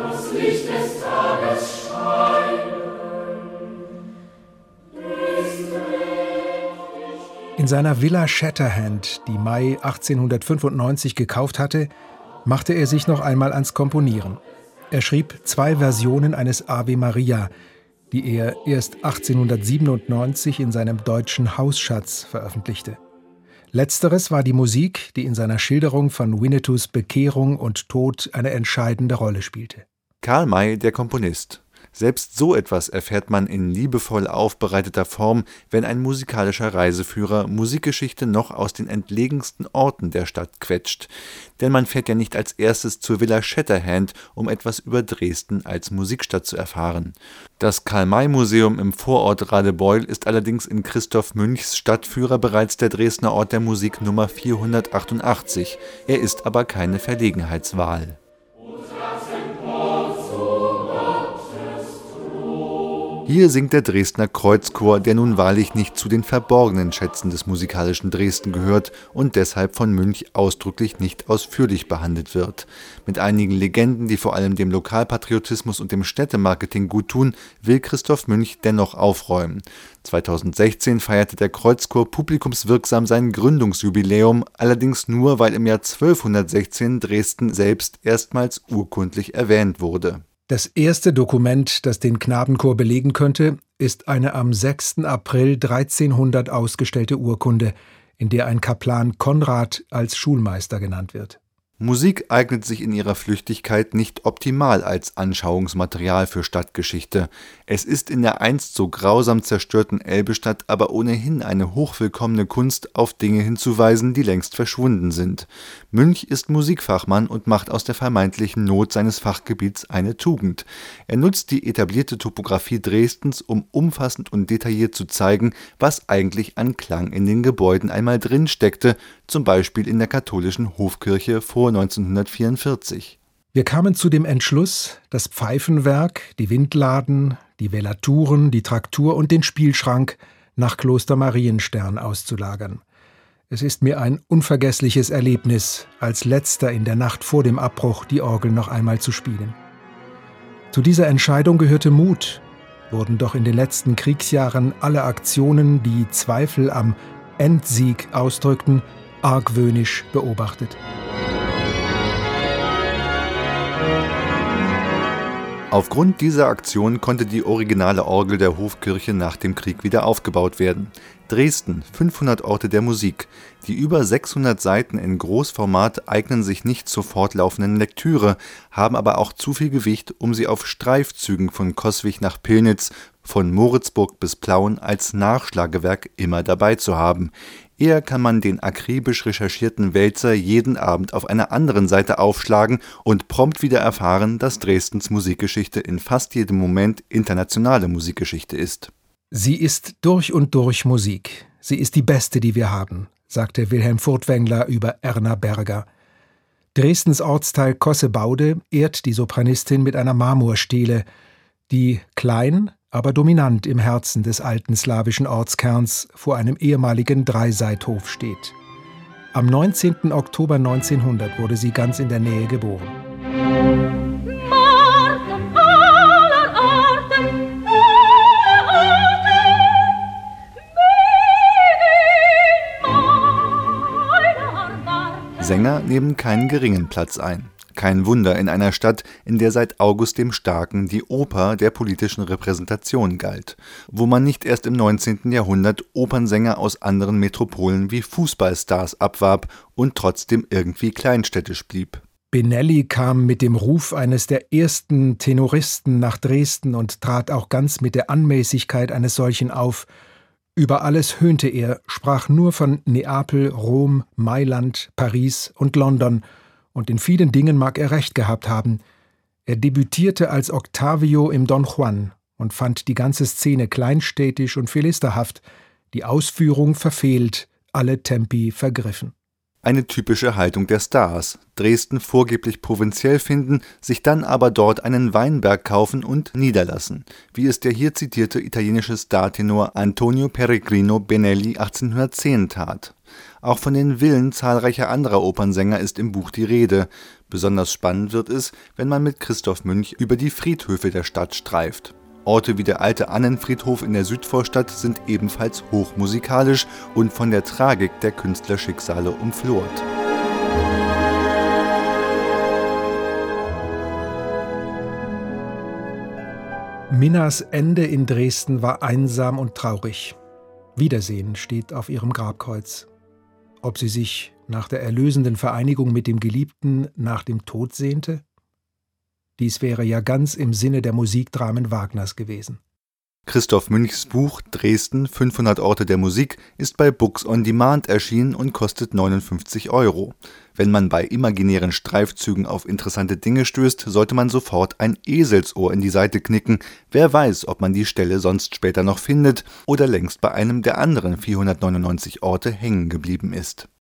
In seiner Villa Shatterhand, die May 1895 gekauft hatte, machte er sich noch einmal ans Komponieren. Er schrieb 2 Versionen eines Ave Maria, die er erst 1897 in seinem deutschen Hausschatz veröffentlichte. Letzteres war die Musik, die in seiner Schilderung von Winnetous Bekehrung und Tod eine entscheidende Rolle spielte. Karl May, der Komponist. Selbst so etwas erfährt man in liebevoll aufbereiteter Form, wenn ein musikalischer Reiseführer Musikgeschichte noch aus den entlegensten Orten der Stadt quetscht. Denn man fährt ja nicht als erstes zur Villa Shatterhand, um etwas über Dresden als Musikstadt zu erfahren. Das Karl-May-Museum im Vorort Radebeul ist allerdings in Christoph Münchs Stadtführer bereits der Dresdner Ort der Musik Nummer 488. Er ist aber keine Verlegenheitswahl. Hier singt der Dresdner Kreuzchor, der nun wahrlich nicht zu den verborgenen Schätzen des musikalischen Dresden gehört und deshalb von Münch ausdrücklich nicht ausführlich behandelt wird. Mit einigen Legenden, die vor allem dem Lokalpatriotismus und dem Städtemarketing guttun, will Christoph Münch dennoch aufräumen. 2016 feierte der Kreuzchor publikumswirksam sein Gründungsjubiläum, allerdings nur, weil im Jahr 1216 Dresden selbst erstmals urkundlich erwähnt wurde. Das erste Dokument, das den Knabenchor belegen könnte, ist eine am 6. April 1300 ausgestellte Urkunde, in der ein Kaplan Konrad als Schulmeister genannt wird. Musik eignet sich in ihrer Flüchtigkeit nicht optimal als Anschauungsmaterial für Stadtgeschichte. Es ist in der einst so grausam zerstörten Elbestadt aber ohnehin eine hochwillkommene Kunst, auf Dinge hinzuweisen, die längst verschwunden sind. Münch ist Musikfachmann und macht aus der vermeintlichen Not seines Fachgebiets eine Tugend. Er nutzt die etablierte Topographie Dresdens, um umfassend und detailliert zu zeigen, was eigentlich an Klang in den Gebäuden einmal drin steckte, zum Beispiel in der katholischen Hofkirche vor 1944. Wir kamen zu dem Entschluss, das Pfeifenwerk, die Windladen, die Velaturen, die Traktur und den Spielschrank nach Kloster Marienstern auszulagern. Es ist mir ein unvergessliches Erlebnis, als letzter in der Nacht vor dem Abbruch die Orgel noch einmal zu spielen. Zu dieser Entscheidung gehörte Mut, wurden doch in den letzten Kriegsjahren alle Aktionen, die Zweifel am Endsieg ausdrückten, argwöhnisch beobachtet. Aufgrund dieser Aktion konnte die originale Orgel der Hofkirche nach dem Krieg wieder aufgebaut werden. Dresden, 500 Orte der Musik. Die über 600 Seiten in Großformat eignen sich nicht zur fortlaufenden Lektüre, haben aber auch zu viel Gewicht, um sie auf Streifzügen von Coswig nach Pillnitz, von Moritzburg bis Plauen als Nachschlagewerk immer dabei zu haben. Eher kann man den akribisch recherchierten Wälzer jeden Abend auf einer anderen Seite aufschlagen und prompt wieder erfahren, dass Dresdens Musikgeschichte in fast jedem Moment internationale Musikgeschichte ist. Sie ist durch und durch Musik. Sie ist die beste, die wir haben, sagte Wilhelm Furtwängler über Erna Berger. Dresdens Ortsteil Kossebaude ehrt die Sopranistin mit einer Marmorstele, die klein, aber dominant im Herzen des alten slawischen Ortskerns vor einem ehemaligen Dreiseithof steht. Am 19. Oktober 1900 wurde sie ganz in der Nähe geboren. Sänger nehmen keinen geringen Platz ein. Kein Wunder in einer Stadt, in der seit August dem Starken die Oper der politischen Repräsentation galt, wo man nicht erst im 19. Jahrhundert Opernsänger aus anderen Metropolen wie Fußballstars abwarb und trotzdem irgendwie kleinstädtisch blieb. Benelli kam mit dem Ruf eines der ersten Tenoristen nach Dresden und trat auch ganz mit der Anmäßigkeit eines solchen auf. Über alles höhnte er, sprach nur von Neapel, Rom, Mailand, Paris und London, und in vielen Dingen mag er recht gehabt haben. Er debütierte als Octavio im Don Juan und fand die ganze Szene kleinstädtisch und philisterhaft, die Ausführung verfehlt, alle Tempi vergriffen. Eine typische Haltung der Stars: Dresden vorgeblich provinziell finden, sich dann aber dort einen Weinberg kaufen und niederlassen, wie es der hier zitierte italienische Startenor Antonio Peregrino Benelli 1810 tat. Auch von den Villen zahlreicher anderer Opernsänger ist im Buch die Rede. Besonders spannend wird es, wenn man mit Christoph Münch über die Friedhöfe der Stadt streift. Orte wie der alte Annenfriedhof in der Südvorstadt sind ebenfalls hochmusikalisch und von der Tragik der Künstlerschicksale umflort. Minnas Ende in Dresden war einsam und traurig. Wiedersehen steht auf ihrem Grabkreuz. Ob sie sich nach der erlösenden Vereinigung mit dem Geliebten nach dem Tod sehnte? Dies wäre ja ganz im Sinne der Musikdramen Wagners gewesen. Christoph Münchs Buch Dresden, 500 Orte der Musik ist bei Books on Demand erschienen und kostet 59 €. Wenn man bei imaginären Streifzügen auf interessante Dinge stößt, sollte man sofort ein Eselsohr in die Seite knicken. Wer weiß, ob man die Stelle sonst später noch findet oder längst bei einem der anderen 499 Orte hängen geblieben ist.